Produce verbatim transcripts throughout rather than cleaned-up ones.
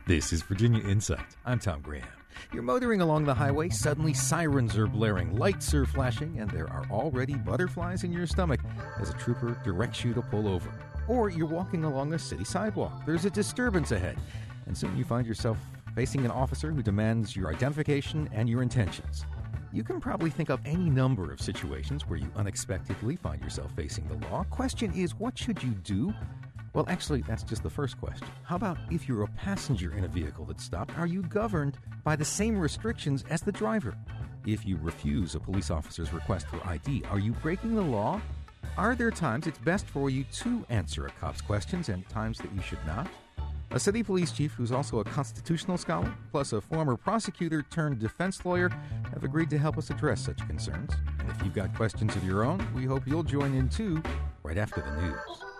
This is Virginia Insight. I'm Tom Graham. You're motoring along the highway, suddenly sirens are blaring, lights are flashing, and there are already butterflies in your stomach as a trooper directs you to pull over. Or you're walking along a city sidewalk. There's a disturbance ahead, and soon you find yourself facing an officer who demands your identification and your intentions. You can probably think of any number of situations where you unexpectedly find yourself facing the law. Question is, what should you do? Well, actually, that's just the first question. How about if you're a passenger in a vehicle that's stopped, are you governed by the same restrictions as the driver? If you refuse a police officer's request for I D, are you breaking the law? Are there times it's best for you to answer a cop's questions and times that you should not? A city police chief who's also a constitutional scholar, plus a former prosecutor turned defense lawyer, have agreed to help us address such concerns. And if you've got questions of your own, we hope you'll join in too, right after the news.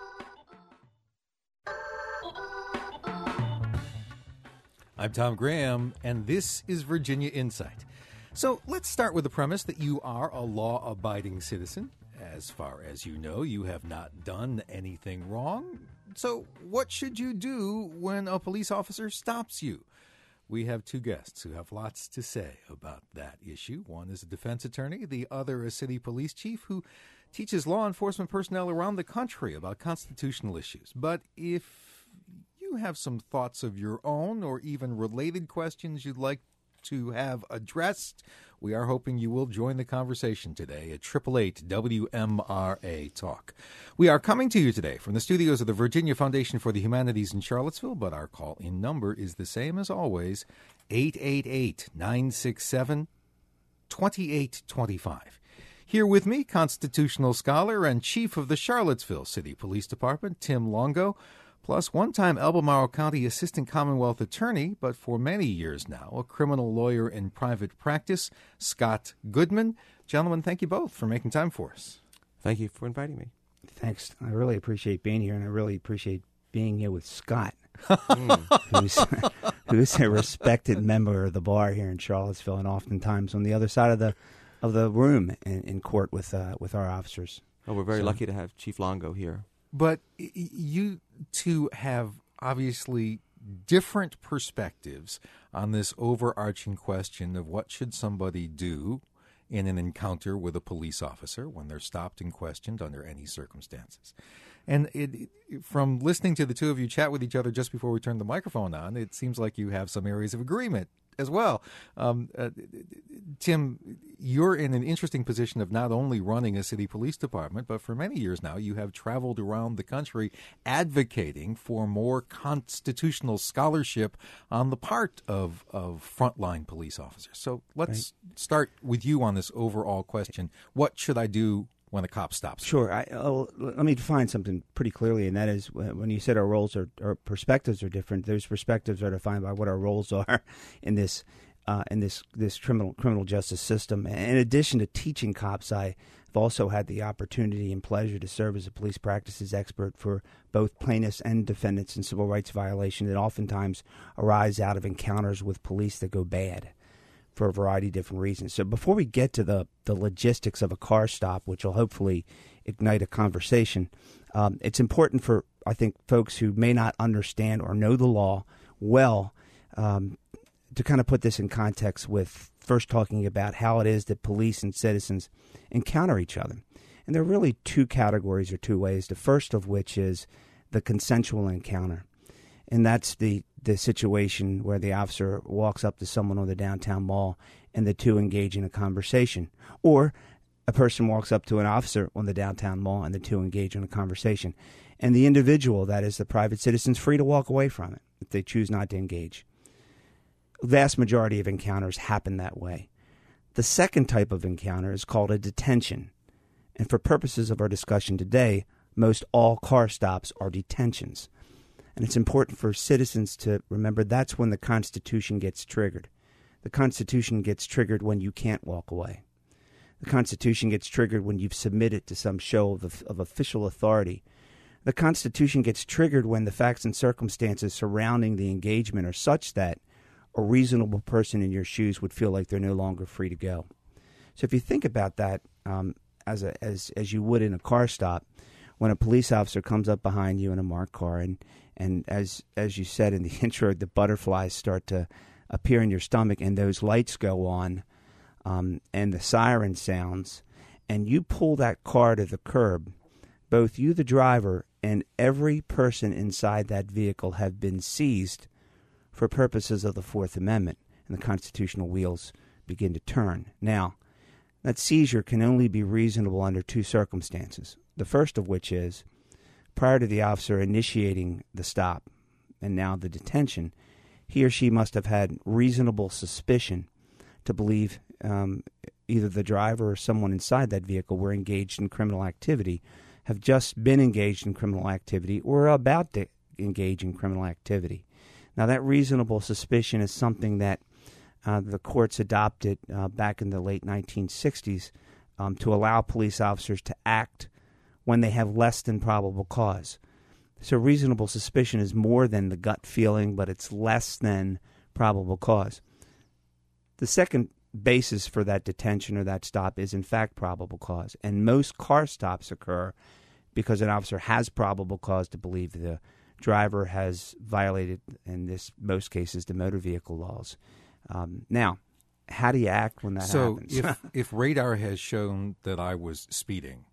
I'm Tom Graham, and this is Virginia Insight. So let's start with the premise that you are a law-abiding citizen. As far as you know, you have not done anything wrong. So what should you do when a police officer stops you? We have two guests who have lots to say about that issue. One is a defense attorney, the other a city police chief who teaches law enforcement personnel around the country about constitutional issues. But if you have some thoughts of your own or even related questions you'd like to have addressed, we are hoping you will join the conversation today at eight eight eight W M R A Talk. We are coming to you today from the studios of the Virginia Foundation for the Humanities in Charlottesville, but our call-in number is the same as always, eight eight eight, nine six seven, two eight two five. Here with me, constitutional scholar and chief of the Charlottesville City Police Department, Tim Longo, plus one-time Albemarle County Assistant Commonwealth Attorney, but for many years now, a criminal lawyer in private practice, Scott Goodman. Gentlemen, thank you both for making time for us. Thank you for inviting me. Thanks. I really appreciate being here, and I really appreciate being here with Scott, who's, who's a respected member of the bar here in Charlottesville, and oftentimes on the other side of the of the room in, in court with uh, with our officers. Oh, we're very So- lucky to have Chief Longo here. But y- you two have obviously different perspectives on this overarching question of what should somebody do in an encounter with a police officer when they're stopped and questioned under any circumstances. And it, it, from listening to the two of you chat with each other just before we turned the microphone on, it seems like you have some areas of agreement as well. Um, uh, Tim, you're in an interesting position of not only running a city police department, but for many years now you have traveled around the country advocating for more constitutional scholarship on the part of, of frontline police officers. So let's right. start with you on this overall question. What should I do when a cop stops? Sure. I, oh, let me define something pretty clearly, and that is when you said our roles are, our perspectives are different, those perspectives are defined by what our roles are in this uh, in this this criminal criminal justice system. In addition to teaching cops, I have also had the opportunity and pleasure to serve as a police practices expert for both plaintiffs and defendants in civil rights violations that oftentimes arise out of encounters with police that go bad for a variety of different reasons. So before we get to the, the logistics of a car stop, which will hopefully ignite a conversation, um, it's important for, I think, folks who may not understand or know the law well um, to kind of put this in context with first talking about how it is that police and citizens encounter each other. And there are really two categories or two ways, the first of which is the consensual encounter. And that's the, the situation where the officer walks up to someone on the downtown mall and the two engage in a conversation. Or a person walks up to an officer on the downtown mall and the two engage in a conversation. And the individual, that is the private citizen, is free to walk away from it if they choose not to engage. The vast majority of encounters happen that way. The second type of encounter is called a detention. And for purposes of our discussion today, most all car stops are detentions. And it's important for citizens to remember that's when the Constitution gets triggered. The Constitution gets triggered when you can't walk away. The Constitution gets triggered when you've submitted to some show of, of official authority. The Constitution gets triggered when the facts and circumstances surrounding the engagement are such that a reasonable person in your shoes would feel like they're no longer free to go. So if you think about that um, as a as as you would in a car stop, when a police officer comes up behind you in a marked car, and, and as as you said in the intro, the butterflies start to appear in your stomach, and those lights go on, um, and the siren sounds, and you pull that car to the curb, both you, the driver, and every person inside that vehicle have been seized for purposes of the Fourth Amendment, and the constitutional wheels begin to turn. Now, that seizure can only be reasonable under two circumstances. The first of which is, prior to the officer initiating the stop and now the detention, he or she must have had reasonable suspicion to believe um, either the driver or someone inside that vehicle were engaged in criminal activity, have just been engaged in criminal activity, or are about to engage in criminal activity. Now, that reasonable suspicion is something that uh, the courts adopted uh, back in the late nineteen sixties um, to allow police officers to act when they have less than probable cause. So reasonable suspicion is more than the gut feeling, but it's less than probable cause. The second basis for that detention or that stop is, in fact, probable cause. And most car stops occur because an officer has probable cause to believe the driver has violated, in this most cases, the motor vehicle laws. Um, now, how do you act when that so happens? if if radar has shown that I was speeding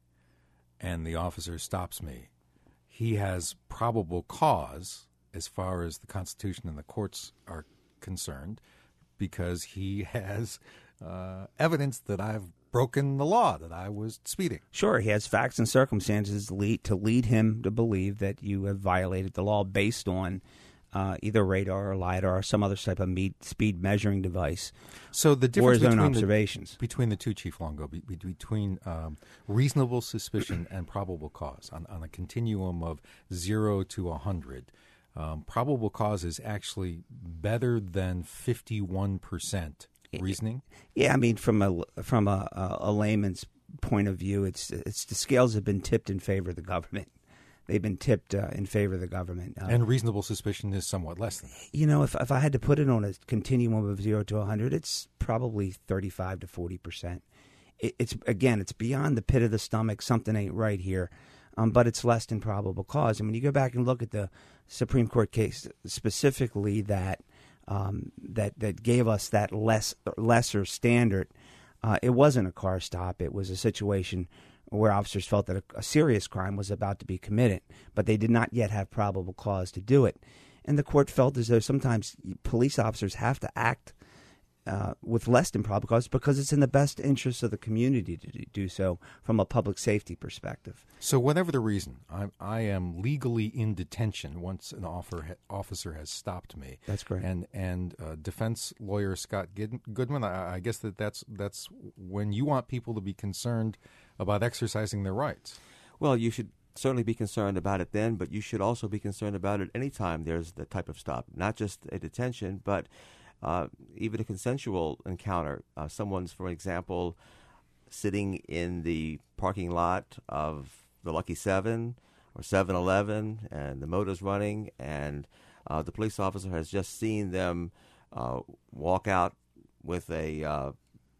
and the officer stops me, he has probable cause as far as the Constitution and the courts are concerned, because he has uh, evidence that I've broken the law, that I was speeding. Sure, he has facts and circumstances lead, to lead him to believe that you have violated the law based on uh, either radar or LiDAR or some other type of meet, speed measuring device. So the or difference his own between observations. The, between the two, Chief Longo, be, be, between um, reasonable suspicion and probable cause, on, on a continuum of zero to one hundred, um, probable cause is actually better than fifty-one percent reasoning? Yeah, I mean, from a from a, a, a layman's point of view, it's it's the scales have been tipped in favor of the government. They've been tipped uh, in favor of the government. Uh, and reasonable suspicion is somewhat less than that. You know, if if I had to put it on a continuum of zero to one hundred, it's probably thirty-five to forty percent. It, it's again, it's beyond the pit of the stomach. Something ain't right here, um, but it's less than probable cause. And when you go back and look at the Supreme Court case specifically that um, that that gave us that less lesser standard, uh, it wasn't a car stop. It was a situation where officers felt that a, a serious crime was about to be committed, but they did not yet have probable cause to do it. And the court felt as though sometimes police officers have to act uh, with less than probable cause because it's in the best interest of the community to do so from a public safety perspective. So whatever the reason, I, I am legally in detention once an offer, officer has stopped me. That's correct. And and uh, defense lawyer Scott Goodman, I, I guess that that's, that's when you want people to be concerned about exercising their rights. Well, you should certainly be concerned about it then, but you should also be concerned about it any time there's the type of stop, not just a detention, but uh, even a consensual encounter. Uh, someone's, for example, sitting in the parking lot of the Lucky Seven or seven eleven, and the motor's running, and uh, the police officer has just seen them uh, walk out with a uh,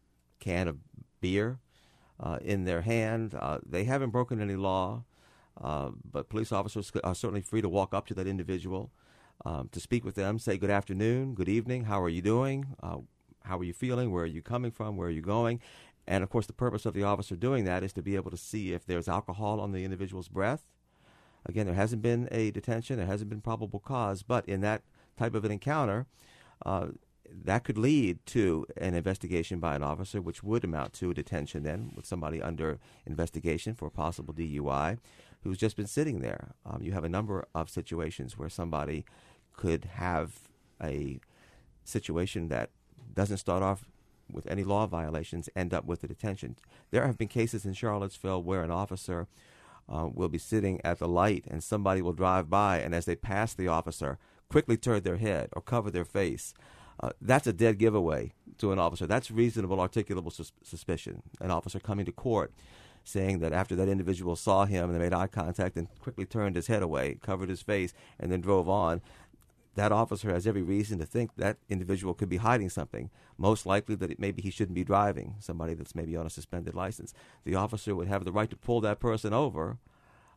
can of beer Uh, in their hand. Uh, they haven't broken any law, uh, but police officers are certainly free to walk up to that individual, um, to speak with them, say good afternoon, good evening, how are you doing, uh, how are you feeling, where are you coming from, where are you going? And, of course, the purpose of the officer doing that is to be able to see if there's alcohol on the individual's breath. Again, there hasn't been a detention, there hasn't been probable cause, but in that type of an encounter, uh, that could lead to an investigation by an officer, which would amount to a detention then with somebody under investigation for a possible D U I who's just been sitting there. Um, you have a number of situations where somebody could have a situation that doesn't start off with any law violations, end up with a detention. There have been cases in Charlottesville where an officer uh, will be sitting at the light and somebody will drive by, and as they pass the officer, quickly turn their head or cover their face. Uh, that's a dead giveaway to an officer. That's reasonable, articulable sus- suspicion. An officer coming to court saying that after that individual saw him and they made eye contact and quickly turned his head away, covered his face, and then drove on, that officer has every reason to think that individual could be hiding something. Most likely that it, maybe he shouldn't be driving, somebody that's maybe on a suspended license. The officer would have the right to pull that person over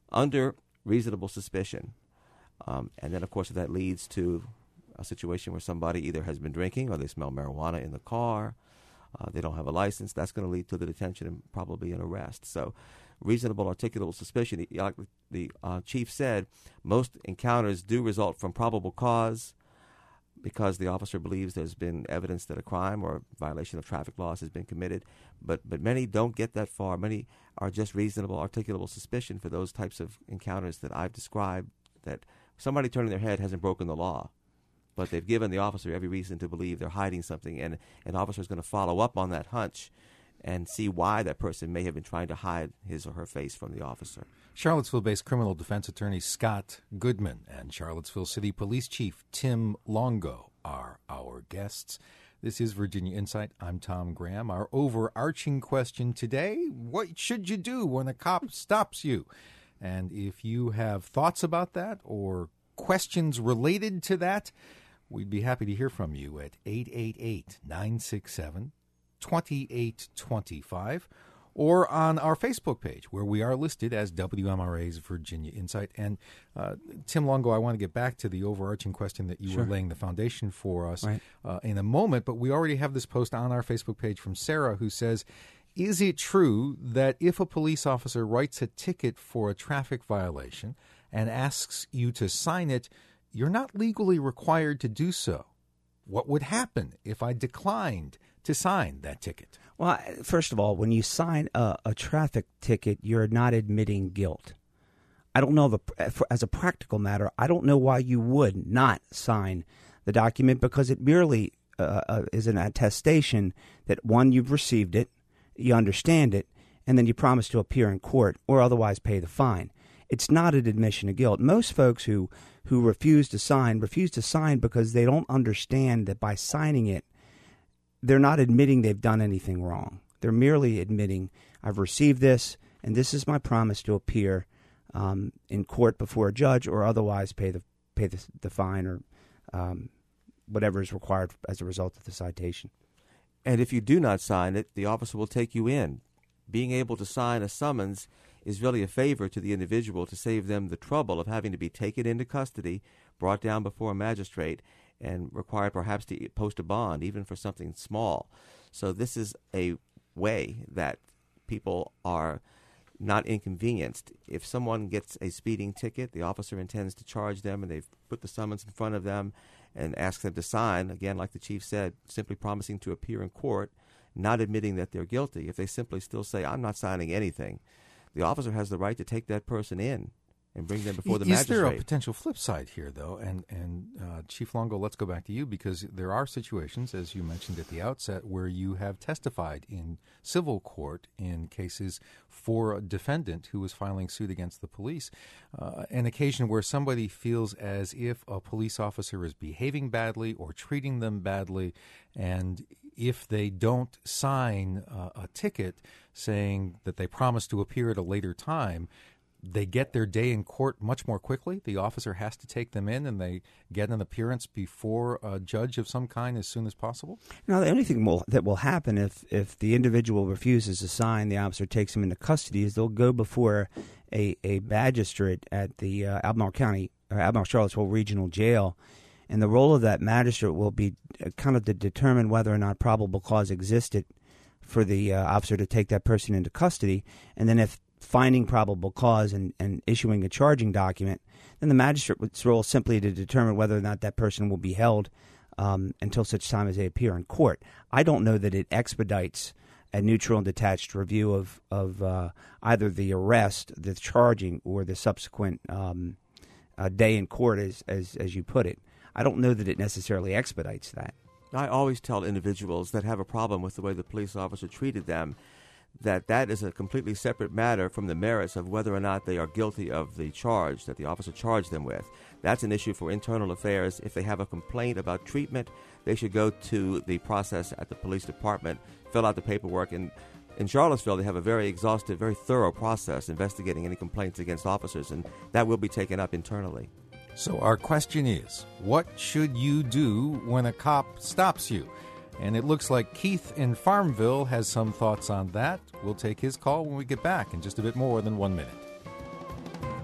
under reasonable suspicion. Um, and then, of course, if that leads to a situation where somebody either has been drinking or they smell marijuana in the car, uh, they don't have a license, that's going to lead to the detention and probably an arrest. So reasonable articulable suspicion, like the uh, chief said, most encounters do result from probable cause because the officer believes there's been evidence that a crime or violation of traffic laws has been committed. But but many don't get that far. Many are just reasonable articulable suspicion for those types of encounters that I've described, that somebody turning their head hasn't broken the law, but they've given the officer every reason to believe they're hiding something, and an officer is going to follow up on that hunch and see why that person may have been trying to hide his or her face from the officer. Charlottesville-based criminal defense attorney Scott Goodman and Charlottesville City Police Chief Tim Longo are our guests. This is Virginia Insight. I'm Tom Graham. Our overarching question today, what should you do when a cop stops you? And if you have thoughts about that or questions related to that, we'd be happy to hear from you at eight eight eight, nine six seven, two eight two five or on our Facebook page where we are listed as W M R A's Virginia Insight. And uh, Tim Longo, I want to get back to the overarching question that you Sure. were laying the foundation for us Right. uh, in a moment, but we already have this post on our Facebook page from Sarah who says, is it true that if a police officer writes a ticket for a traffic violation and asks you to sign it, you're not legally required to do so? What would happen if I declined to sign that ticket? Well, first of all, when you sign a, a traffic ticket, you're not admitting guilt. I don't know, of a, as a practical matter, I don't know why you would not sign the document, because it merely uh, uh, is an attestation that, one, you've received it, you understand it, and then you promise to appear in court or otherwise pay the fine. It's not an admission of guilt. Most folks who, who refuse to sign, refuse to sign because they don't understand that by signing it, they're not admitting they've done anything wrong. They're merely admitting, I've received this, and this is my promise to appear um, in court before a judge or otherwise pay the pay the, the fine or um, whatever is required as a result of the citation. And if you do not sign it, the officer will take you in. Being able to sign a summons is really a favor to the individual to save them the trouble of having to be taken into custody, brought down before a magistrate, and required perhaps to post a bond, even for something small. So this is a way that people are not inconvenienced. If someone gets a speeding ticket, the officer intends to charge them, and they've put the summons in front of them and ask them to sign, again, like the chief said, simply promising to appear in court, not admitting that they're guilty. If they simply still say, I'm not signing anything, the officer has the right to take that person in and bring them before the Is magistrate. Is there a potential flip side here, though? And, and uh, Chief Longo, let's go back to you, because there are situations, as you mentioned at the outset, where you have testified in civil court in cases for a defendant who was filing suit against the police. Uh, an occasion where somebody feels as if a police officer is behaving badly or treating them badly, and if they don't sign uh, a ticket saying that they promise to appear at a later time, they get their day in court much more quickly. The officer has to take them in, and they get an appearance before a judge of some kind as soon as possible. Now, the only thing will, that will happen if, if the individual refuses to sign, the officer takes him into custody, is they'll go before a, a magistrate at the uh, Albemarle County or Albemarle Charlottesville Regional Jail, and the role of that magistrate will be uh, kind of to determine whether or not probable cause existed for the uh, officer to take that person into custody, and then if finding probable cause and, and issuing a charging document, then the magistrate's role is simply to determine whether or not that person will be held um, until such time as they appear in court. I don't know that it expedites a neutral and detached review of, of uh, either the arrest, the charging, or the subsequent um, uh, day in court, as, as, as you put it. I don't know that it necessarily expedites that. I always tell individuals that have a problem with the way the police officer treated them that that is a completely separate matter from the merits of whether or not they are guilty of the charge that the officer charged them with. That's an issue for internal affairs. If they have a complaint about treatment, they should go to the process at the police department, fill out the paperwork. And in Charlottesville, they have a very exhaustive, very thorough process investigating any complaints against officers, and that will be taken up internally. So our question is, what should you do when a cop stops you? And it looks like Keith in Farmville has some thoughts on that. We'll take his call when we get back in just a bit more than one minute.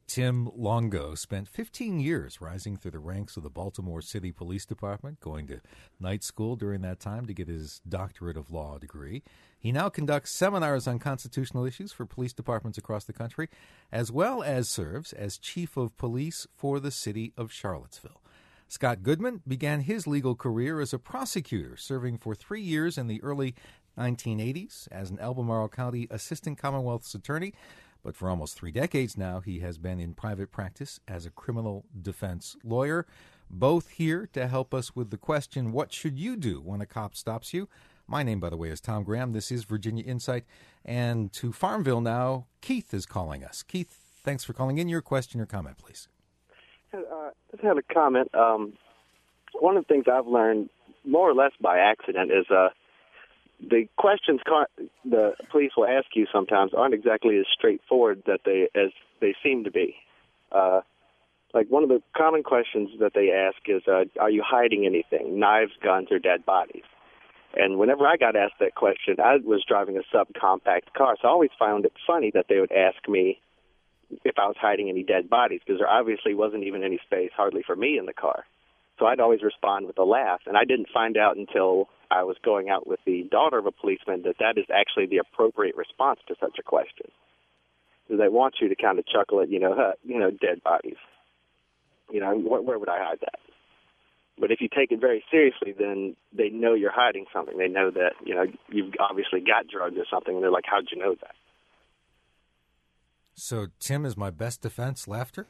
Tim Longo spent fifteen years rising through the ranks of the Baltimore City Police Department, going to night school during that time to get his doctorate of law degree. He now conducts seminars on constitutional issues for police departments across the country, as well as serves as chief of police for the city of Charlottesville. Scott Goodman began his legal career as a prosecutor, serving for three years in the early nineteen eighties as an Albemarle County Assistant Commonwealth's Attorney. But for almost three decades now, he has been in private practice as a criminal defense lawyer, both here to help us with the question, what should you do when a cop stops you? My name, by the way, is Tom Graham. This is Virginia Insight. And to Farmville now, Keith is calling us. Keith, thanks for calling in. Your question or comment, please. Uh, I just had a comment. Um, one of the things I've learned, more or less by accident, is uh, the questions the police will ask you sometimes aren't exactly as straightforward that they as they seem to be. Uh, like one of the common questions that they ask is, uh, are you hiding anything, knives, guns, or dead bodies? And whenever I got asked that question, I was driving a subcompact car, so I always found it funny that they would ask me if I was hiding any dead bodies, because there obviously wasn't even any space hardly for me in the car. So I'd always respond with a laugh, and I didn't find out until I was going out with the daughter of a policeman that that is actually the appropriate response to such a question. So they want you to kind of chuckle at, you know, huh, you know, dead bodies. You know, where, where would I hide that? But if you take it very seriously, then they know you're hiding something. They know that, you know, you've obviously got drugs or something, and they're like, how'd you know that? So, Tim, is my best defense laughter?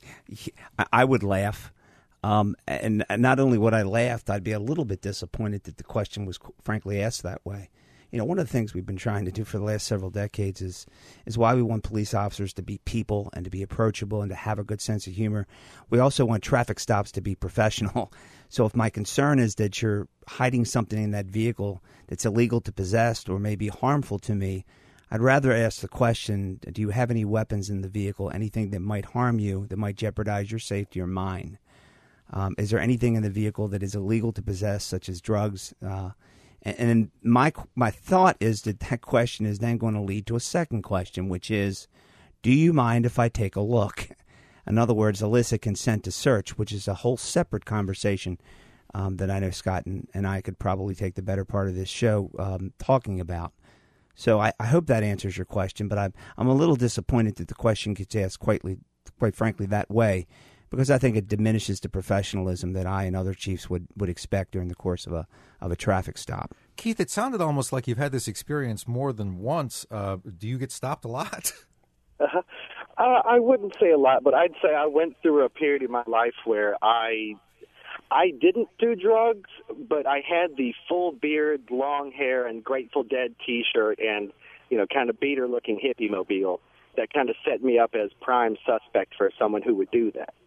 I would laugh. Um, and not only would I laugh, I'd be a little bit disappointed that the question was frankly asked that way. You know, one of the things we've been trying to do for the last several decades is is why we want police officers to be people and to be approachable and to have a good sense of humor. We also want traffic stops to be professional. So if my concern is that you're hiding something in that vehicle that's illegal to possess or may be harmful to me, I'd rather ask the question, do you have any weapons in the vehicle, anything that might harm you, that might jeopardize your safety or mine? Um, is there anything in the vehicle that is illegal to possess, such as drugs? Uh, and and my my thought is that that question is then going to lead to a second question, which is, do you mind if I take a look? In other words, elicit consent to search, which is a whole separate conversation um, that I know Scott and, and I could probably take the better part of this show um, talking about. So I, I hope that answers your question, but I'm, I'm a little disappointed that the question gets asked quite, quite frankly that way, because I think it diminishes the professionalism that I and other chiefs would, would expect during the course of a of a traffic stop. Keith, it sounded almost like you've had this experience more than once. Uh, do you get stopped a lot? Uh, I wouldn't say a lot, but I'd say I went through a period in my life where I I didn't do drugs, but I had the full beard, long hair, and Grateful Dead T-shirt and, you know, kind of beater-looking hippie mobile that kind of set me up as prime suspect for someone who would do that.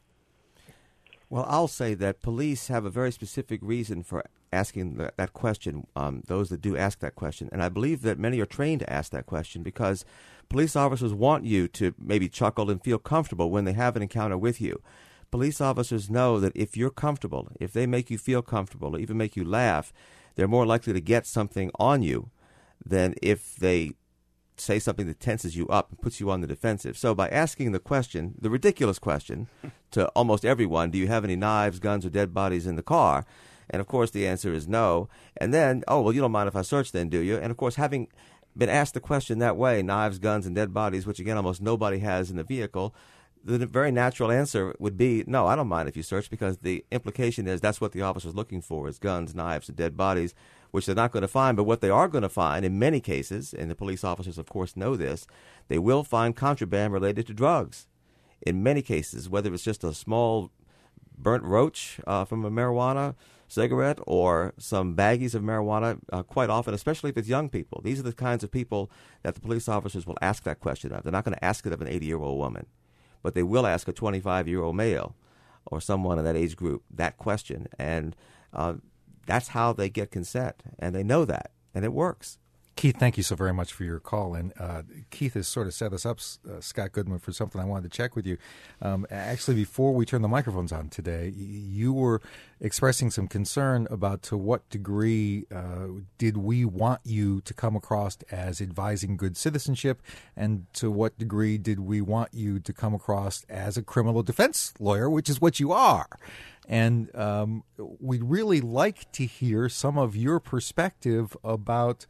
Well, I'll say that police have a very specific reason for asking that, that question, um, those that do ask that question. And I believe that many are trained to ask that question because police officers want you to maybe chuckle and feel comfortable when they have an encounter with you. Police officers know that if you're comfortable, if they make you feel comfortable or even make you laugh, they're more likely to get something on you than if they say something that tenses you up and puts you on the defensive. So by asking the question, the ridiculous question, to almost everyone, do you have any knives, guns, or dead bodies in the car? And, of course, the answer is no. And then, oh, well, you don't mind if I search then, do you? And, of course, having been asked the question that way, knives, guns, and dead bodies, which, again, almost nobody has in the vehicle, the very natural answer would be, no, I don't mind if you search, because the implication is that's what the officer's looking for is guns, knives, and dead bodies, which they're not going to find. But what they are going to find in many cases, and the police officers, of course, know this, they will find contraband related to drugs. In many cases, whether it's just a small burnt roach uh, from a marijuana cigarette or some baggies of marijuana, uh, quite often, especially if it's young people. These are the kinds of people that the police officers will ask that question of. They're not going to ask it of an eighty-year-old woman, but they will ask a twenty-five-year-old male or someone in that age group that question. And uh, that's how they get consent, and they know that, and it works. Keith, thank you so very much for your call. And uh, Keith has sort of set us up, uh, Scott Goodman, for something I wanted to check with you. Um, actually, before we turn the microphones on today, you were expressing some concern about to what degree uh, did we want you to come across as advising good citizenship, and to what degree did we want you to come across as a criminal defense lawyer, which is what you are. And um, we'd really like to hear some of your perspective about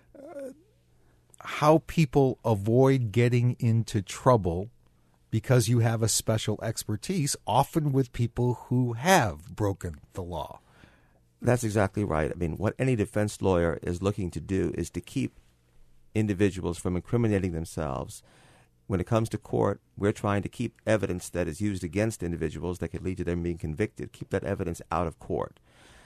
how people avoid getting into trouble because you have a special expertise, often with people who have broken the law. That's exactly right. I mean, what any defense lawyer is looking to do is to keep individuals from incriminating themselves. When it comes to court, we're trying to keep evidence that is used against individuals that could lead to them being convicted, keep that evidence out of court.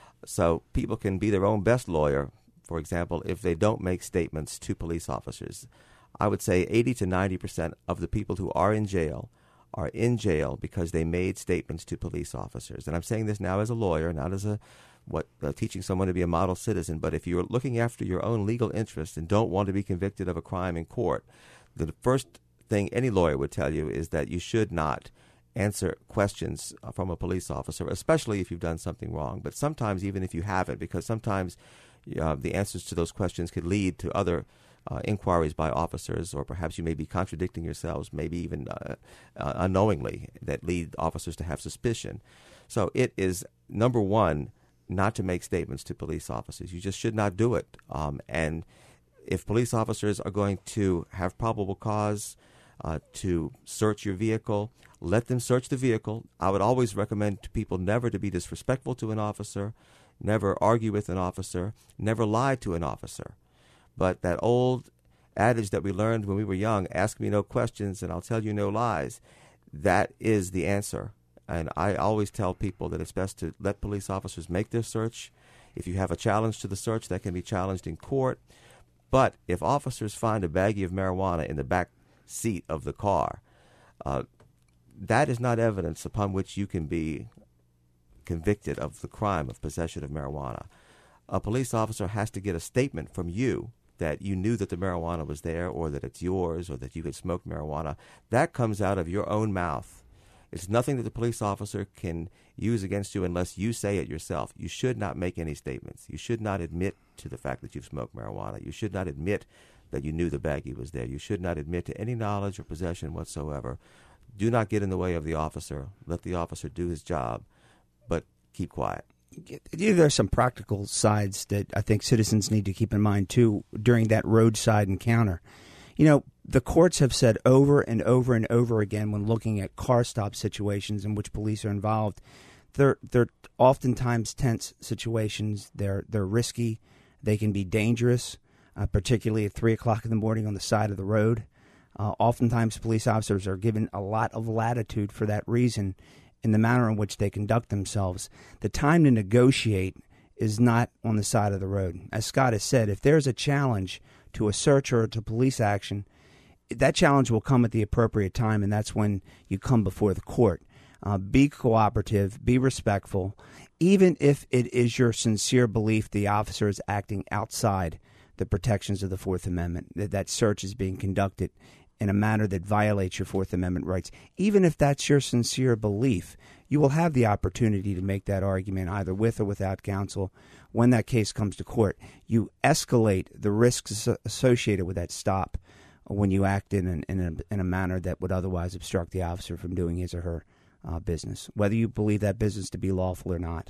So people can be their own best lawyer, for example, if they don't make statements to police officers. I would say eighty to ninety percent of the people who are in jail are in jail because they made statements to police officers. And I'm saying this now as a lawyer, not as a what uh, teaching someone to be a model citizen. But if you're looking after your own legal interests and don't want to be convicted of a crime in court, the first thing any lawyer would tell you is that you should not answer questions from a police officer, especially if you've done something wrong. But sometimes even if you haven't, because sometimes Uh, the answers to those questions could lead to other uh, inquiries by officers, or perhaps you may be contradicting yourselves, maybe even uh, uh, unknowingly, that lead officers to have suspicion. So it is, number one, not to make statements to police officers. You just should not do it. Um, and if police officers are going to have probable cause uh, to search your vehicle, let them search the vehicle. I would always recommend to people never to be disrespectful to an officer, never argue with an officer, never lie to an officer. But that old adage that we learned when we were young, ask me no questions and I'll tell you no lies, that is the answer. And I always tell people that it's best to let police officers make their search. If you have a challenge to the search, that can be challenged in court. But if officers find a baggie of marijuana in the back seat of the car, uh, that is not evidence upon which you can be convicted of the crime of possession of marijuana. A police officer has to get a statement from you that you knew that the marijuana was there, or that it's yours, or that you had smoked marijuana. That comes out of your own mouth. It's nothing that the police officer can use against you unless you say it yourself. You should not make any statements. You should not admit to the fact that you've smoked marijuana. You should not admit that you knew the baggie was there. You should not admit to any knowledge or possession whatsoever. Do not get in the way of the officer. Let the officer do his job, but keep quiet. There are some practical sides that I think citizens need to keep in mind, too, during that roadside encounter. You know, the courts have said over and over and over again when looking at car stop situations in which police are involved, they're they're oftentimes tense situations. They're they're risky. They can be dangerous, uh, particularly at three o'clock in the morning on the side of the road. Uh, oftentimes, police officers are given a lot of latitude for that reason in the manner in which they conduct themselves. The time to negotiate is not on the side of the road. As Scott has said, if there's a challenge to a search or to police action, that challenge will come at the appropriate time, and that's when you come before the court. Uh, be cooperative, be respectful, even if it is your sincere belief the officer is acting outside the protections of the Fourth Amendment, that that search is being conducted in a manner that violates your Fourth Amendment rights. Even if that's your sincere belief, you will have the opportunity to make that argument either with or without counsel when that case comes to court. You escalate the risks associated with that stop when you act in, an, in, a, in a manner that would otherwise obstruct the officer from doing his or her uh, business, whether you believe that business to be lawful or not.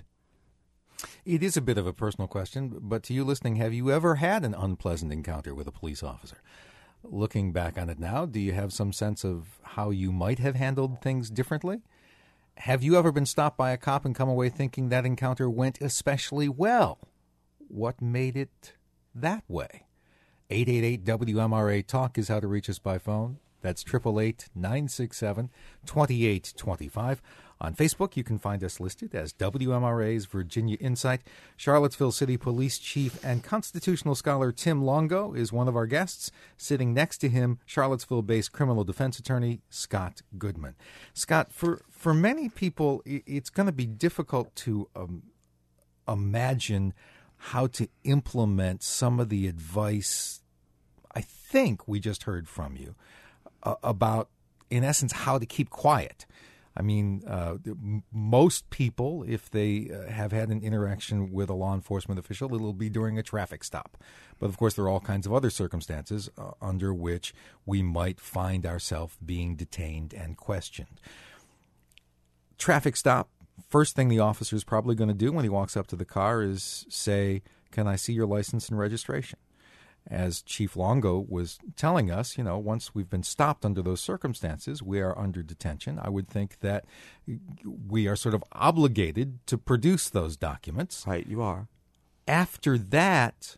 It is a bit of a personal question, but to you listening, have you ever had an unpleasant encounter with a police officer? Looking back on it now, do you have some sense of how you might have handled things differently? Have you ever been stopped by a cop and come away thinking that encounter went especially well? What made it that way? eight eight eight W M R A Talk is how to reach us by phone. That's eight eight eight, nine six seven, two eight two five. On Facebook, you can find us listed as W M R A's Virginia Insight. Charlottesville City Police Chief and constitutional scholar Tim Longo is one of our guests. Sitting next to him, Charlottesville-based criminal defense attorney Scott Goodman. Scott, for, for many people, it's going to be difficult to um, imagine how to implement some of the advice I think we just heard from you uh, about, in essence, how to keep quiet. I mean, uh, m- most people, if they uh, have had an interaction with a law enforcement official, it'll be during a traffic stop. But, of course, there are all kinds of other circumstances uh, under which we might find ourselves being detained and questioned. Traffic stop, first thing the officer is probably going to do when he walks up to the car is say, "Can I see your license and registration?" As Chief Longo was telling us, you know, once we've been stopped under those circumstances, we are under detention. I would think that we are sort of obligated to produce those documents. Right, you are. After that,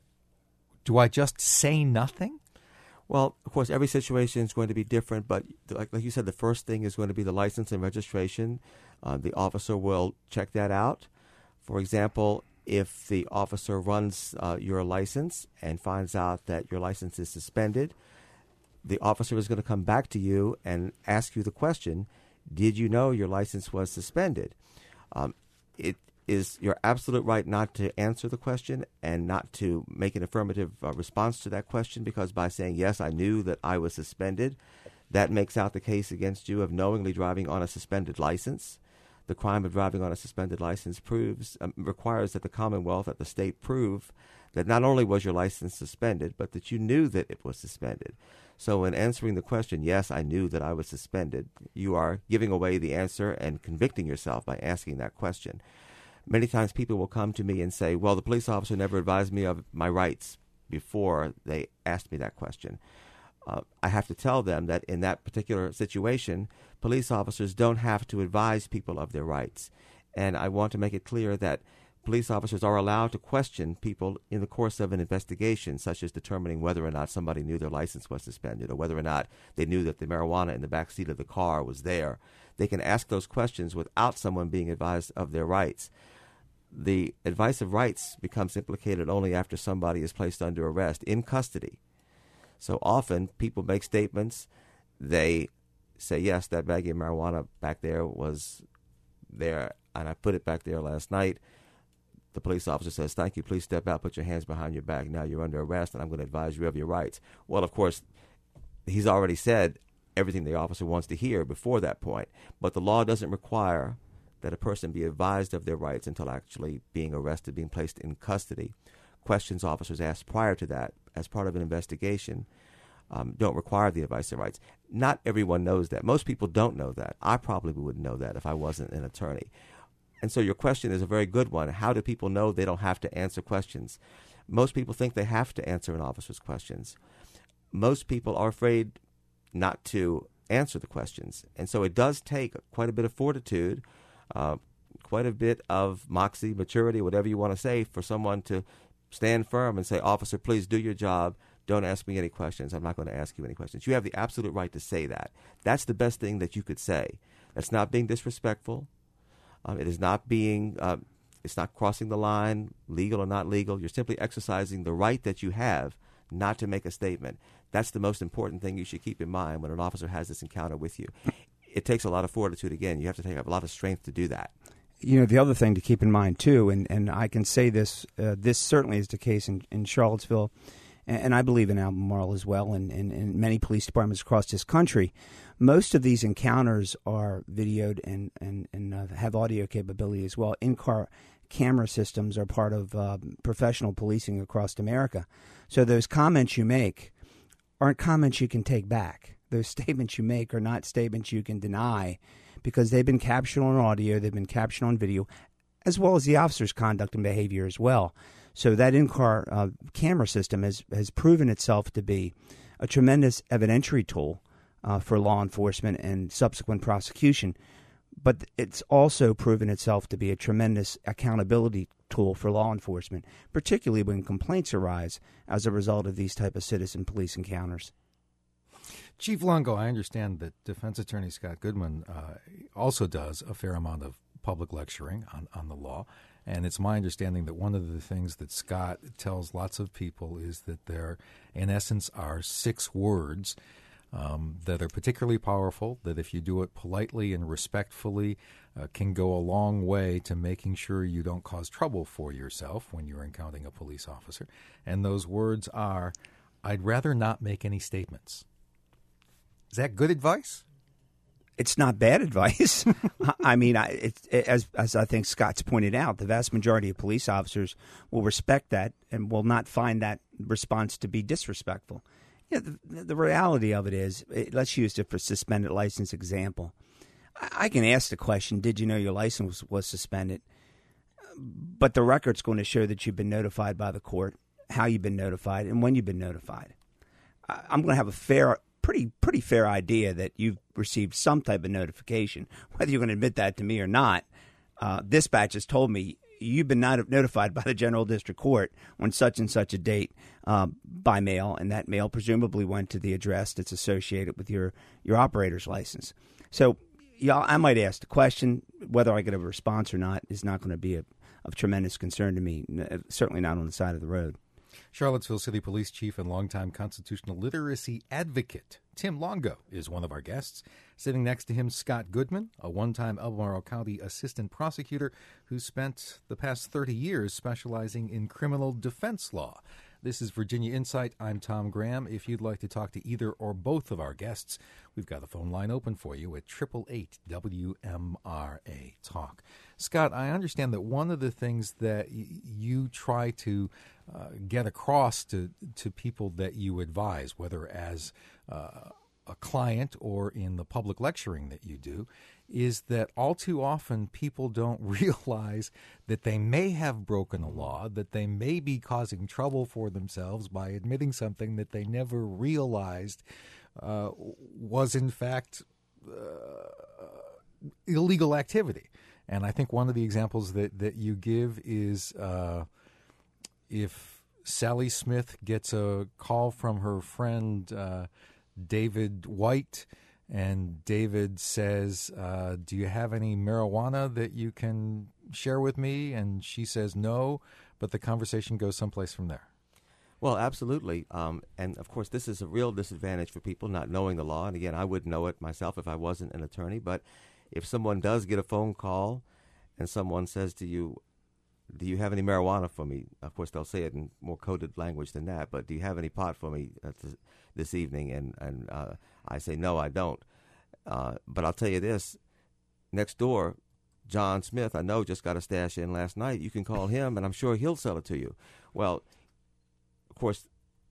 do I just say nothing? Well, of course, every situation is going to be different, but like, like you said, the first thing is going to be the license and registration. Uh, the officer will check that out. For example, if the officer runs uh, your license and finds out that your license is suspended, the officer is going to come back to you and ask you the question, did you know your license was suspended? Um, it is your absolute right not to answer the question and not to make an affirmative uh, response to that question, because by saying, yes, I knew that I was suspended, that makes out the case against you of knowingly driving on a suspended license. The crime of driving on a suspended license proves um, requires that the Commonwealth, that the state prove that not only was your license suspended, but that you knew that it was suspended. So in answering the question, yes, I knew that I was suspended, you are giving away the answer and convicting yourself by asking that question. Many times people will come to me and say, well, the police officer never advised me of my rights before they asked me that question. Uh, I have to tell them that in that particular situation, police officers don't have to advise people of their rights. And I want to make it clear that police officers are allowed to question people in the course of an investigation, such as determining whether or not somebody knew their license was suspended or whether or not they knew that the marijuana in the back seat of the car was there. They can ask those questions without someone being advised of their rights. The advice of rights becomes implicated only after somebody is placed under arrest in custody. So often people make statements. They say, yes, that baggie of marijuana back there was there, and I put it back there last night. The police officer says, thank you, please step out, put your hands behind your back. Now you're under arrest, and I'm going to advise you of your rights. Well, of course, he's already said everything the officer wants to hear before that point. But the law doesn't require that a person be advised of their rights until actually being arrested, being placed in custody. Questions officers ask prior to that as part of an investigation um, don't require the advice of rights. Not everyone knows that. Most people don't know that. I probably wouldn't know that if I wasn't an attorney. And so your question is a very good one. How do people know they don't have to answer questions? Most people think they have to answer an officer's questions. Most people are afraid not to answer the questions. And so it does take quite a bit of fortitude, uh, quite a bit of moxie, maturity, whatever you want to say, for someone to stand firm and say, officer, please do your job. Don't ask me any questions. I'm not going to ask you any questions. You have the absolute right to say that. That's the best thing that you could say. That's not being disrespectful. Um, it is not being, uh, it's not crossing the line, legal or not legal. You're simply exercising the right that you have not to make a statement. That's the most important thing you should keep in mind when an officer has this encounter with you. It takes a lot of fortitude. Again, you have to take a lot of strength to do that. You know, the other thing to keep in mind, too, and, and I can say this, uh, this certainly is the case in, in Charlottesville, and, and I believe in Albemarle as well, and, and, and many police departments across this country. Most of these encounters are videoed and, and, and uh, have audio capability as well. In-car camera systems are part of uh, professional policing across America. So those comments you make aren't comments you can take back. Those statements you make are not statements you can deny, because they've been captured on audio, they've been captured on video, as well as the officer's conduct and behavior as well. So that in-car uh, camera system has, has proven itself to be a tremendous evidentiary tool uh, for law enforcement and subsequent prosecution. But it's also proven itself to be a tremendous accountability tool for law enforcement, particularly when complaints arise as a result of these type of citizen police encounters. Chief Longo, I understand that defense attorney Scott Goodman uh, also does a fair amount of public lecturing on, on the law. And it's my understanding that one of the things that Scott tells lots of people is that there, in essence, are six words um, that are particularly powerful, that if you do it politely and respectfully, uh, can go a long way to making sure you don't cause trouble for yourself when you're encountering a police officer. And those words are, I'd rather not make any statements. Is that good advice? It's not bad advice. I mean, I, it, it, as as I think Scott's pointed out, the vast majority of police officers will respect that and will not find that response to be disrespectful. You know, the, the reality of it is, it, let's use the suspended license example. I, I can ask the question, did you know your license was, was suspended? But the record's going to show that you've been notified by the court, how you've been notified, and when you've been notified. I, I'm going to have a fair pretty pretty fair idea that you've received some type of notification. Whether you're going to admit that to me or not, uh, dispatch has told me you've been not notified by the General District Court on such and such a date uh, by mail, and that mail presumably went to the address that's associated with your, your operator's license. So yeah, I might ask the question. Whether I get a response or not is not going to be a, of tremendous concern to me, certainly not on the side of the road. Charlottesville City Police Chief and longtime constitutional literacy advocate Tim Longo is one of our guests. Sitting next to him, Scott Goodman, a one-time Albemarle County assistant prosecutor who spent the past thirty years specializing in criminal defense law. This is Virginia Insight. I'm Tom Graham. If you'd like to talk to either or both of our guests, we've got the phone line open for you at eight eight eight W M R A Talk. Scott, I understand that one of the things that y- you try to uh, get across to, to people that you advise, whether as uh, a client or in the public lecturing that you do, is that all too often people don't realize that they may have broken a law, that they may be causing trouble for themselves by admitting something that they never realized uh, was in fact uh, illegal activity. And I think one of the examples that, that you give is uh, if Sally Smith gets a call from her friend uh, David White, and David says, uh, do you have any marijuana that you can share with me? And she says no, but the conversation goes someplace from there. Well, absolutely. Um, and, of course, this is a real disadvantage for people not knowing the law. And, again, I wouldn't know it myself if I wasn't an attorney. But if someone does get a phone call and someone says to you, do you have any marijuana for me? Of course, they'll say it in more coded language than that. But do you have any pot for me uh, th- this evening? And, and uh, I say, no, I don't. Uh, but I'll tell you this. Next door, John Smith, I know, just got a stash in last night. You can call him, and I'm sure he'll sell it to you. Well, of course,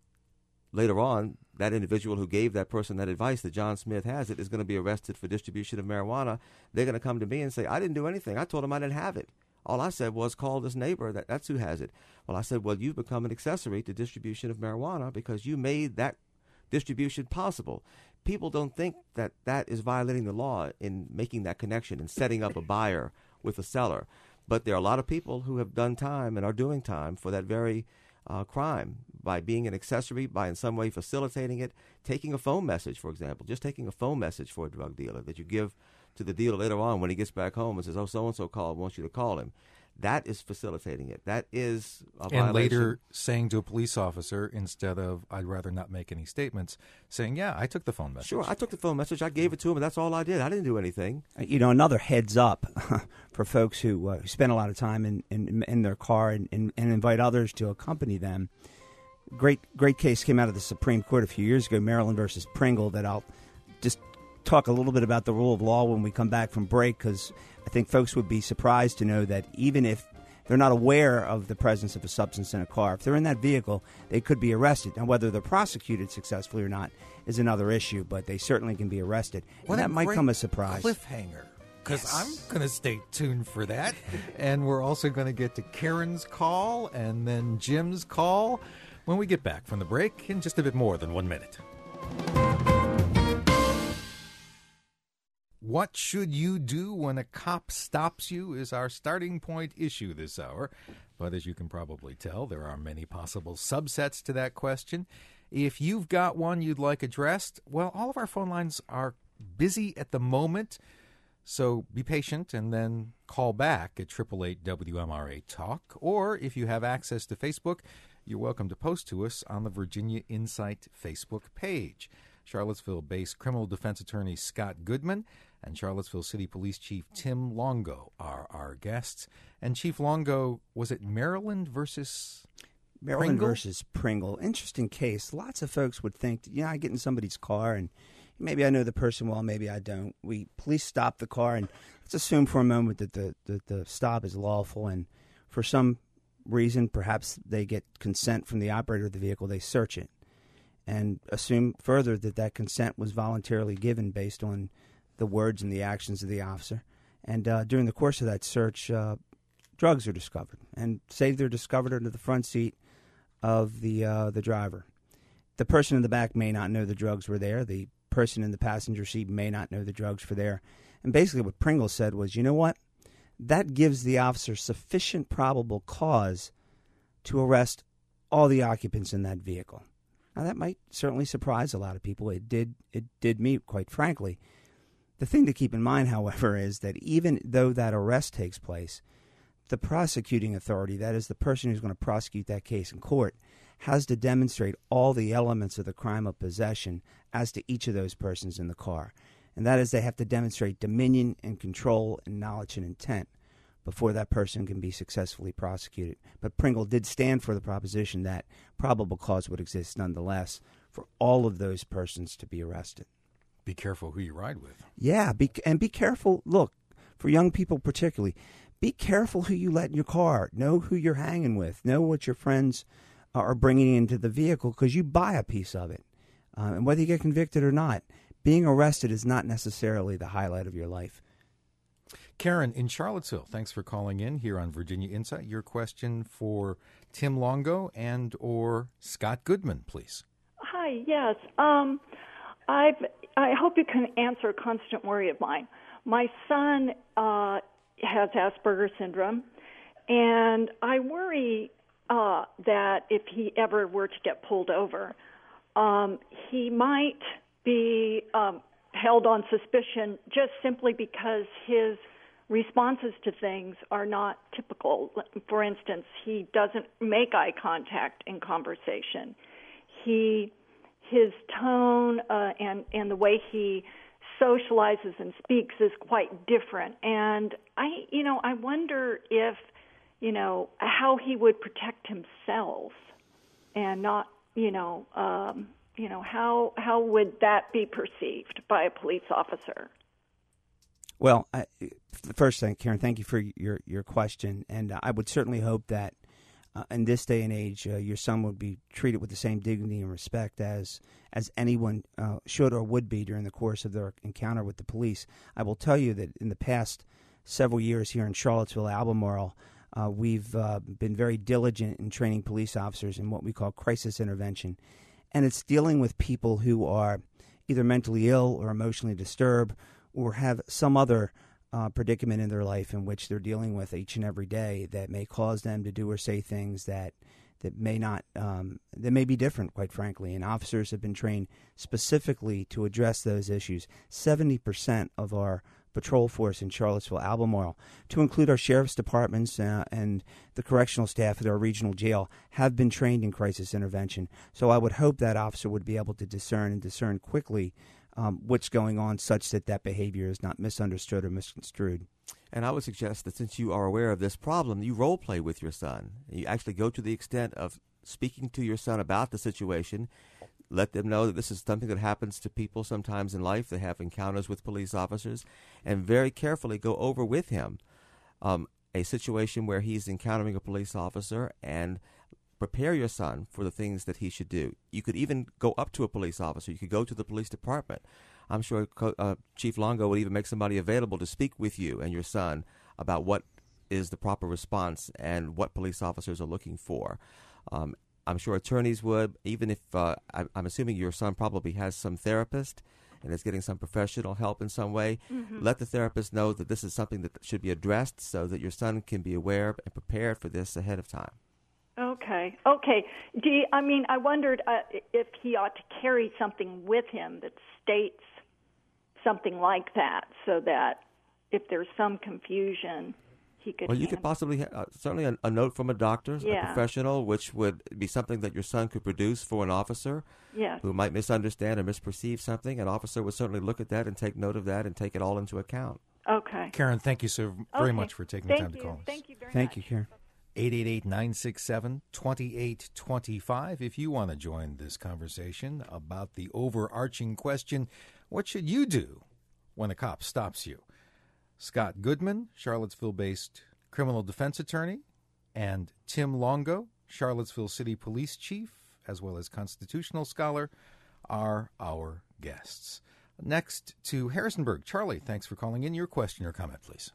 later on, that individual who gave that person that advice that John Smith has it is going to be arrested for distribution of marijuana. They're going to come to me and say, I didn't do anything. I told him I didn't have it. All I said was call this neighbor. That, that's who has it. Well, I said, well, you've become an accessory to distribution of marijuana because you made that distribution possible. People don't think that that is violating the law in making that connection and setting up a buyer with a seller. But there are a lot of people who have done time and are doing time for that very uh, crime by being an accessory, by in some way facilitating it, taking a phone message, for example, just taking a phone message for a drug dealer that you give to the dealer later on when he gets back home and says, oh, so-and-so called, wants you to call him. That is facilitating it. That is a violation. And later saying to a police officer, instead of, I'd rather not make any statements, saying, yeah, I took the phone message. Sure, I took the phone message. I gave it to him, and that's all I did. I didn't do anything. You know, another heads up for folks who, uh, who spend a lot of time in, in, in their car and, and, and invite others to accompany them. Great, great case came out of the Supreme Court a few years ago, Maryland versus Pringle, that I'll just talk a little bit about the rule of law when we come back from break, because I think folks would be surprised to know that even if they're not aware of the presence of a substance in a car, if they're in that vehicle, they could be arrested. Now, whether they're prosecuted successfully or not is another issue, but they certainly can be arrested. What and that might come as a surprise. Cliffhanger. Because Yes. I'm going to stay tuned for that. And we're also going to get to Karen's call and then Jim's call when we get back from the break in just a bit more than one minute. What should you do when a cop stops you is our starting point issue this hour. But as you can probably tell, there are many possible subsets to that question. If you've got one you'd like addressed, well, all of our phone lines are busy at the moment. So be patient and then call back at eight eight eight W M R A Talk. Or if you have access to Facebook, you're welcome to post to us on the Virginia Insight Facebook page. Charlottesville-based criminal defense attorney Scott Goodman and Charlottesville City Police Chief Tim Longo are our guests. And Chief Longo, was it Maryland versus Maryland Pringle? versus Pringle. Interesting case. Lots of folks would think, yeah, I get in somebody's car and maybe I know the person well, maybe I don't. We police stop the car, and let's assume for a moment that the, the, the stop is lawful, and for some reason, perhaps they get consent from the operator of the vehicle, they search it, and assume further that that consent was voluntarily given based on the words and the actions of the officer. And uh, during the course of that search, uh, drugs are discovered, and say they're discovered under the front seat of the uh, the driver. The person in the back may not know the drugs were there. The person in the passenger seat may not know the drugs were there. And basically what Pringle said was, you know what? That gives the officer sufficient probable cause to arrest all the occupants in that vehicle. Now, that might certainly surprise a lot of people. It did, it did me, quite frankly. The thing to keep in mind, however, is that even though that arrest takes place, the prosecuting authority, that is the person who's going to prosecute that case in court, has to demonstrate all the elements of the crime of possession as to each of those persons in the car. And that is, they have to demonstrate dominion and control and knowledge and intent before that person can be successfully prosecuted. But Pringle did stand for the proposition that probable cause would exist nonetheless for all of those persons to be arrested. Be careful who you ride with. Yeah, be, and be careful, look, for young people particularly, be careful who you let in your car. Know who you're hanging with. Know what your friends are bringing into the vehicle, because you buy a piece of it. Uh, and whether you get convicted or not, being arrested is not necessarily the highlight of your life. Karen in Charlottesville, thanks for calling in here on Virginia Insight. Your question for Tim Longo and or Scott Goodman, please. Hi, yes. Um, I've, I hope you can answer a constant worry of mine. My son uh, has Asperger's syndrome, and I worry uh, that if he ever were to get pulled over, um, he might be um, held on suspicion just simply because his responses to things are not typical. For instance, he doesn't make eye contact in conversation. He, his tone uh, and, and the way he socializes and speaks is quite different. And I, you know, I wonder if, you know, how he would protect himself and not, you know, um, you know, how how would that be perceived by a police officer? Well, I, the first thing, Karen, thank you for your, your question. And uh, I would certainly hope that uh, in this day and age, uh, your son would be treated with the same dignity and respect as as anyone uh, should or would be during the course of their encounter with the police. I will tell you that in the past several years here in Charlottesville, Albemarle, uh, we've uh, been very diligent in training police officers in what we call crisis intervention. And it's dealing with people who are either mentally ill or emotionally disturbed or have some other uh, predicament in their life in which they're dealing with each and every day that may cause them to do or say things that that may not, um, that may be different, quite frankly. And officers have been trained specifically to address those issues. seventy percent of our patrol force in Charlottesville, Albemarle, to include our sheriff's departments uh, and the correctional staff at our regional jail, have been trained in crisis intervention. So I would hope that officer would be able to discern and discern quickly um, what's going on such that that behavior is not misunderstood or misconstrued. And I would suggest that since you are aware of this problem, you role play with your son. You actually go to the extent of speaking to your son about the situation. Let them know that this is something that happens to people sometimes in life. They have encounters with police officers, and very carefully go over with him um, a situation where he's encountering a police officer, and prepare your son for the things that he should do. You could even go up to a police officer. You could go to the police department. I'm sure uh, Chief Longo would even make somebody available to speak with you and your son about what is the proper response and what police officers are looking for. Um, I'm sure attorneys would, even if uh, I, I'm assuming your son probably has some therapist and is getting some professional help in some way. Mm-hmm. Let the therapist know that this is something that should be addressed so that your son can be aware and prepared for this ahead of time. Okay. Okay. Do you, I mean, I wondered uh, if he ought to carry something with him that states something like that, so that if there's some confusion, he could Well, you handle. could possibly ha- uh, certainly a, a note from a doctor, Yeah. a professional, which would be something that your son could produce for an officer Yes. who might misunderstand or misperceive something. An officer would certainly look at that and take note of that and take it all into account. Okay. Karen, thank you so very Okay. much for taking Thank the time you. to call us. Thank you very Thank much. you, Karen. eight eight eight, nine six seven, two eight two five if you want to join this conversation about the overarching question, what should you do when a cop stops you? Scott Goodman, Charlottesville-based criminal defense attorney, and Tim Longo, Charlottesville City Police Chief, as well as constitutional scholar, are our guests. Next to Harrisonburg. Charlie, thanks for calling in. Your question or comment, please.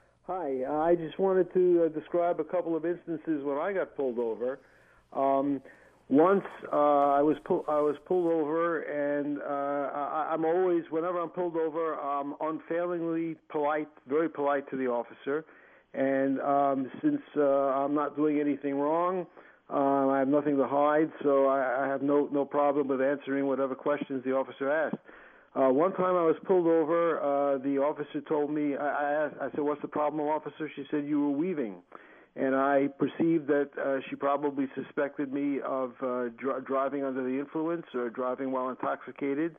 Hi, uh, I just wanted to uh, describe a couple of instances when I got pulled over. Um, once uh, I was pull- I was pulled over, and uh, I- I'm always, whenever I'm pulled over, I'm unfailingly polite, very polite to the officer. And um, since uh, I'm not doing anything wrong, um, I have nothing to hide, so I, I have no no problem with answering whatever questions the officer asks. Uh, one time I was pulled over, uh, the officer told me, I, I asked, I said, what's the problem, officer? She said, you were weaving. And I perceived that uh, she probably suspected me of uh, dr- driving under the influence or driving while intoxicated.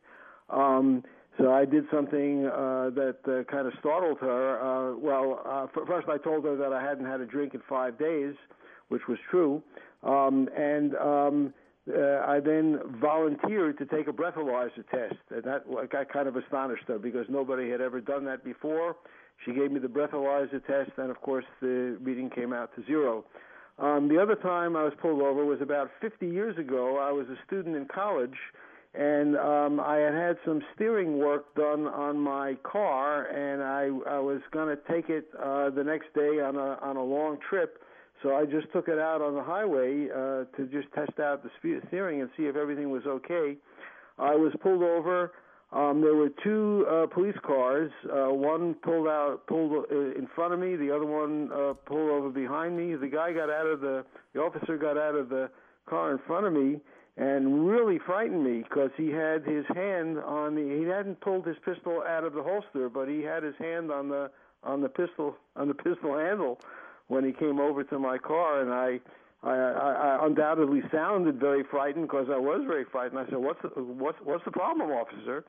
Um, so I did something uh, that uh, kind of startled her. Uh, well, uh, f- first I told her that I hadn't had a drink in five days, which was true. Um, and... Um, Uh, I then volunteered to take a breathalyzer test, and that, that kind of astonished her because nobody had ever done that before. She gave me the breathalyzer test, and of course the reading came out to zero. Um, the other time I was pulled over was about fifty years ago. I was a student in college, and um, I had had some steering work done on my car, and I, I was going to take it uh, the next day on a on a long trip. So I just took it out on the highway uh, to just test out the steering and see if everything was okay. I was pulled over. Um, there were two uh, police cars. Uh, one pulled out, pulled in front of me. The other one uh, pulled over behind me. The guy got out of the, the officer got out of the car in front of me and really frightened me because he had his hand on the. He hadn't pulled his pistol out of the holster, but he had his hand on the on the pistol on the pistol handle when he came over to my car, and I, I, I, I undoubtedly sounded very frightened because I was very frightened. I said, "What's the, what's what's the problem, officer?"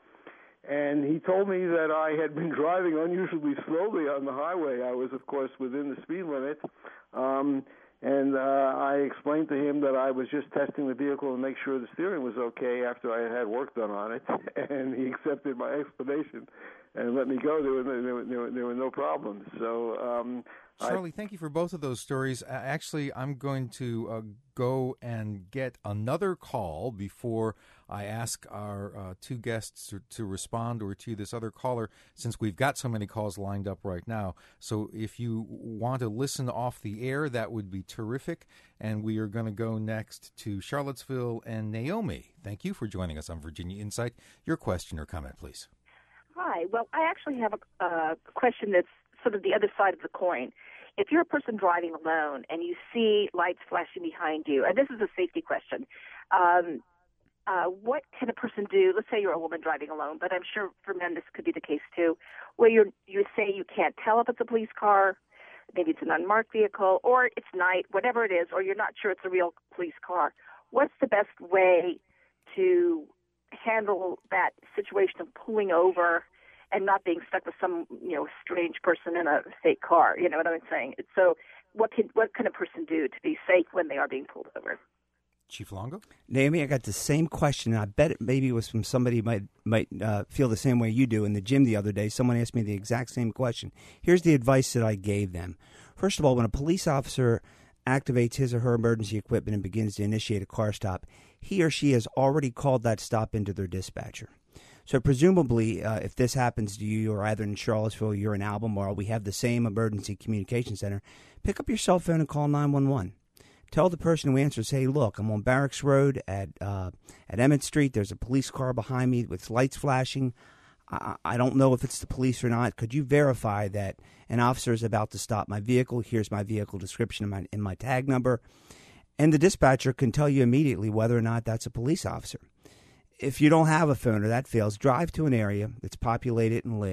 And he told me that I had been driving unusually slowly on the highway. I was, of course, within the speed limit, um, and uh, I explained to him that I was just testing the vehicle to make sure the steering was okay after I had had work done on it, and he accepted my explanation and let me go. There were there were, there were, there were no problems. So. Um, Charlie, thank you for both of those stories. Uh, actually, I'm going to uh, go and get another call before I ask our uh, two guests to, to respond or to this other caller, since we've got so many calls lined up right now. So if you want to listen off the air, that would be terrific. And we are going to go next to Charlottesville and Naomi. Thank you for joining us on Virginia Insight. Your question or comment, please. Hi. Well, I actually have a uh, question that's sort of the other side of the coin. If you're a person driving alone and you see lights flashing behind you, and this is a safety question, um, uh, what can a person do? Let's say you're a woman driving alone, but I'm sure for men this could be the case too, where you you say you can't tell if it's a police car, maybe it's an unmarked vehicle, or it's night, whatever it is, or you're not sure it's a real police car. What's the best way to handle that situation of pulling over and not being stuck with some, you know, strange person in a fake car? You know what I'm saying? So what can what can a person do to be safe when they are being pulled over? Chief Longo? Naomi, I got the same question. I bet it maybe it was from somebody who might might uh, feel the same way you do. In the gym the other day, someone asked me the exact same question. Here's the advice that I gave them. First of all, when a police officer activates his or her emergency equipment and begins to initiate a car stop, he or she has already called that stop into their dispatcher. So presumably, uh, if this happens to you, you're either in Charlottesville or you're in Albemarle, we have the same emergency communication center. Pick up your cell phone and call nine one one. Tell the person who answers, hey, look, I'm on Barracks Road at uh, at Emmett Street. There's a police car behind me with lights flashing. I, I don't know if it's the police or not. Could you verify that an officer is about to stop my vehicle? Here's my vehicle description and my, and my tag number. And the dispatcher can tell you immediately whether or not that's a police officer. If you don't have a phone or that fails, drive to an area that's populated and lit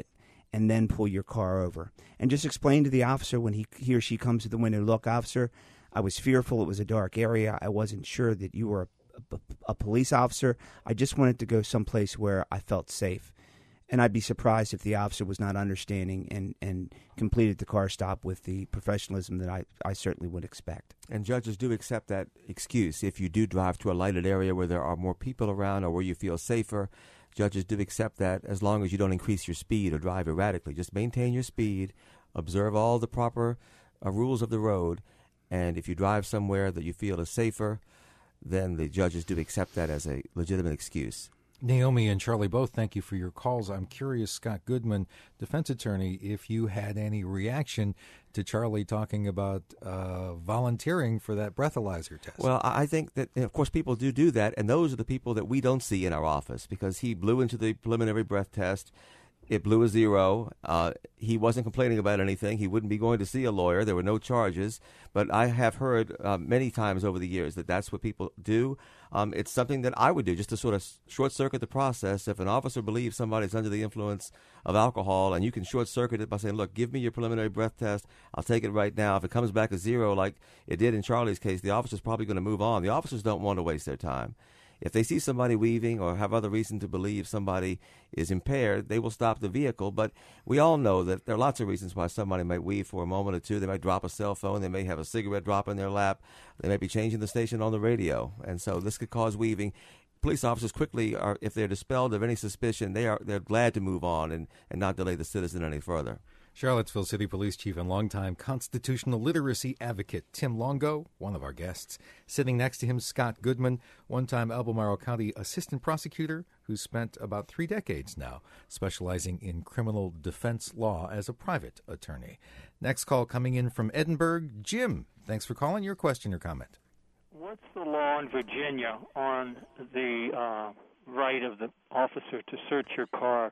and then pull your car over. And just explain to the officer when he, he or she comes to the window, look, officer, I was fearful. It was a dark area. I wasn't sure that you were a, a, a police officer. I just wanted to go someplace where I felt safe. And I'd be surprised if the officer was not understanding and, and completed the car stop with the professionalism that I, I certainly would expect. And judges do accept that excuse. If you do drive to a lighted area where there are more people around or where you feel safer, judges do accept that as long as you don't increase your speed or drive erratically. Just maintain your speed, observe all the proper uh, rules of the road, and if you drive somewhere that you feel is safer, then the judges do accept that as a legitimate excuse. Naomi and Charlie, both thank you for your calls. I'm curious, Scott Goodman, defense attorney, if you had any reaction to Charlie talking about uh, volunteering for that breathalyzer test. Well, I think that, of course, people do do that, and those are the people that we don't see in our office because he blew into the preliminary breath test. It blew a zero. Uh, he wasn't complaining about anything. He wouldn't be going to see a lawyer. There were no charges. But I have heard uh, many times over the years that that's what people do. Um, it's something that I would do just to sort of short-circuit the process. If an officer believes somebody's under the influence of alcohol and you can short-circuit it by saying, look, give me your preliminary breath test. I'll take it right now. If it comes back a zero like it did in Charlie's case, the officer's probably going to move on. The officers don't want to waste their time. If they see somebody weaving or have other reason to believe somebody is impaired, they will stop the vehicle. But we all know that there are lots of reasons why somebody might weave for a moment or two. They might drop a cell phone. They may have a cigarette drop in their lap. They might be changing the station on the radio. And so this could cause weaving. Police officers quickly, are, if they're dispelled of any suspicion, they are, they're glad to move on and, and not delay the citizen any further. Charlottesville City Police Chief and longtime constitutional literacy advocate Tim Longo, one of our guests. Sitting next to him, Scott Goodman, one-time Albemarle County assistant prosecutor who spent about three decades now specializing in criminal defense law as a private attorney. Next call coming in from Edinburgh. Jim, thanks for calling. Your question or comment? What's the law in Virginia on the uh, right of the officer to search your car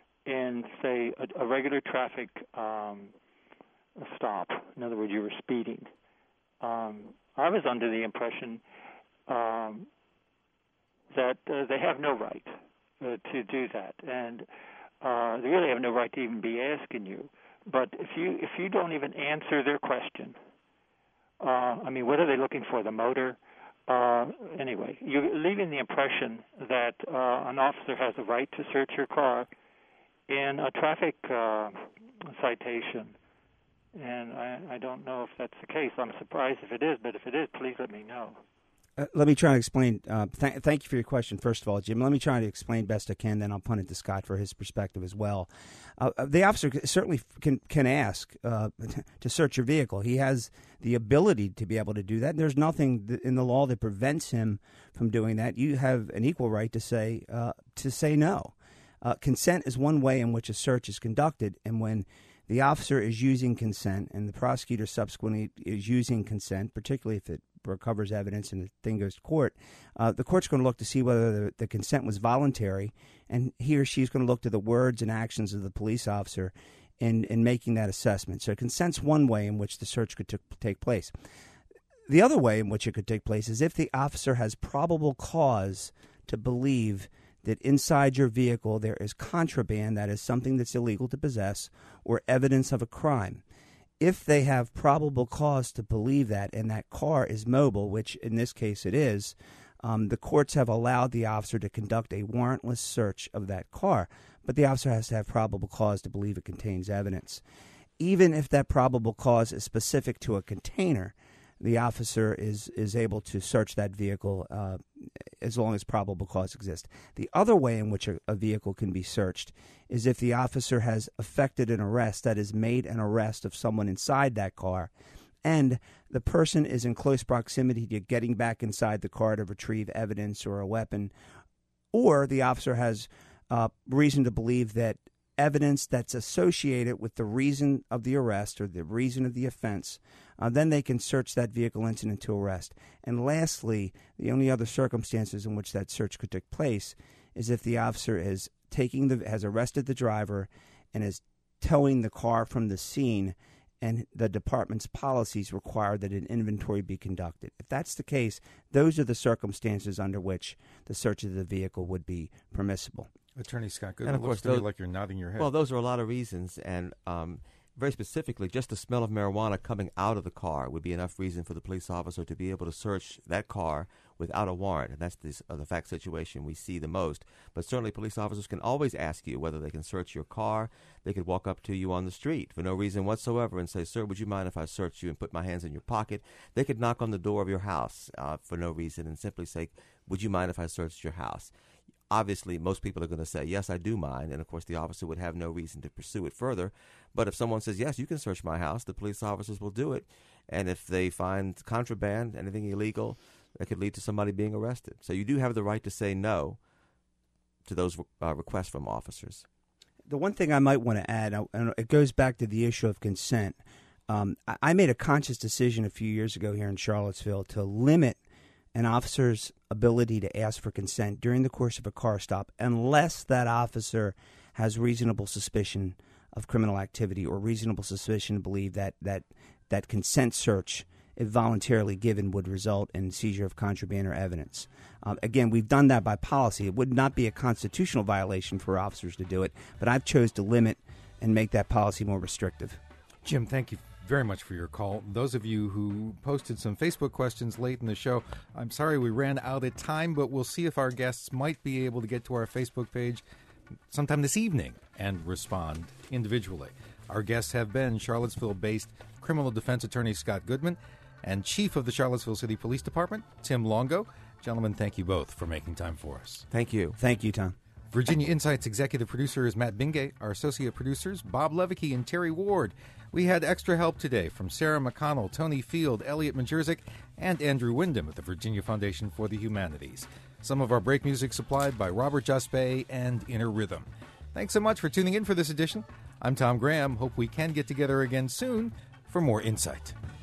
in, say, a, a regular traffic um, stop? In other words, you were speeding. Um, I was under the impression um, that uh, they have no right uh, to do that, and uh, they really have no right to even be asking you. But if you if you don't even answer their question, uh, I mean, what are they looking for? The motor? Uh, anyway, you're leaving the impression that uh, an officer has the right to search your car in a traffic uh, citation, and I, I don't know if that's the case. I'm surprised if it is, but if it is, please let me know. Uh, let me try to explain. Uh, th- thank you for your question, first of all, Jim. Let me try to explain best I can, then I'll punt it to Scott for his perspective as well. Uh, the officer certainly can can ask uh, to search your vehicle. He has the ability to be able to do that. There's nothing in the law that prevents him from doing that. You have an equal right to say uh, to say no. Uh, consent is one way in which a search is conducted, and when the officer is using consent and the prosecutor subsequently is using consent, particularly if it recovers evidence and the thing goes to court, uh, the court's going to look to see whether the, the consent was voluntary, and he or she is going to look to the words and actions of the police officer in, in making that assessment. So consent's one way in which the search could t- take place. The other way in which it could take place is if the officer has probable cause to believe that inside your vehicle there is contraband, that is something that's illegal to possess, or evidence of a crime. If they have probable cause to believe that, and that car is mobile, which in this case it is, um, the courts have allowed the officer to conduct a warrantless search of that car. But the officer has to have probable cause to believe it contains evidence. Even if that probable cause is specific to a container, the officer is, is able to search that vehicle uh, as long as probable cause exists. The other way in which a, a vehicle can be searched is if the officer has effected an arrest, that is, made an arrest of someone inside that car, and the person is in close proximity to getting back inside the car to retrieve evidence or a weapon, or the officer has uh, reason to believe that evidence that's associated with the reason of the arrest or the reason of the offense, uh, then they can search that vehicle incident to arrest. And lastly, the only other circumstances in which that search could take place is if the officer is taking the has arrested the driver and is towing the car from the scene, and the department's policies require that an inventory be conducted. If that's the case, those are the circumstances under which the search of the vehicle would be permissible. Attorney Scott Goodman, and of it course, looks to me those, like you're nodding your head. Well, those are a lot of reasons, and um, very specifically, just the smell of marijuana coming out of the car would be enough reason for the police officer to be able to search that car without a warrant, and that's this, uh, the fact situation we see the most. But certainly police officers can always ask you whether they can search your car. They could walk up to you on the street for no reason whatsoever and say, sir, would you mind if I search you and put my hands in your pocket? They could knock on the door of your house uh, for no reason and simply say, would you mind if I searched your house? Obviously, most people are going to say, yes, I do mind, and of course the officer would have no reason to pursue it further. But if someone says, yes, you can search my house, the police officers will do it. And if they find contraband, anything illegal, that could lead to somebody being arrested. So you do have the right to say no to those uh, requests from officers. The one thing I might want to add, and it goes back to the issue of consent. Um, I made a conscious decision a few years ago here in Charlottesville to limit an officer's ability to ask for consent during the course of a car stop unless that officer has reasonable suspicion of criminal activity or reasonable suspicion to believe that that, that consent search, if voluntarily given, would result in seizure of contraband or evidence. Um, again, we've done that by policy. It would not be a constitutional violation for officers to do it, but I've chose to limit and make that policy more restrictive. Jim, thank you very much for your call. Those of you who posted some Facebook questions late in the show, I'm sorry we ran out of time, but we'll see if our guests might be able to get to our Facebook page sometime this evening and respond individually. Our guests have been Charlottesville-based criminal defense attorney Scott Goodman and Chief of the Charlottesville City Police Department, Tim Longo. Gentlemen, thank you both for making time for us. Thank you. Thank you, Tom. Virginia Insight's executive producer is Matt Bingay. Our associate producers, Bob Levicki and Terry Ward. We had extra help today from Sarah McConnell, Tony Field, Elliot Majerzik, and Andrew Wyndham at the Virginia Foundation for the Humanities. Some of our break music supplied by Robert Jaspe and Inner Rhythm. Thanks so much for tuning in for this edition. I'm Tom Graham. Hope we can get together again soon for more Insight.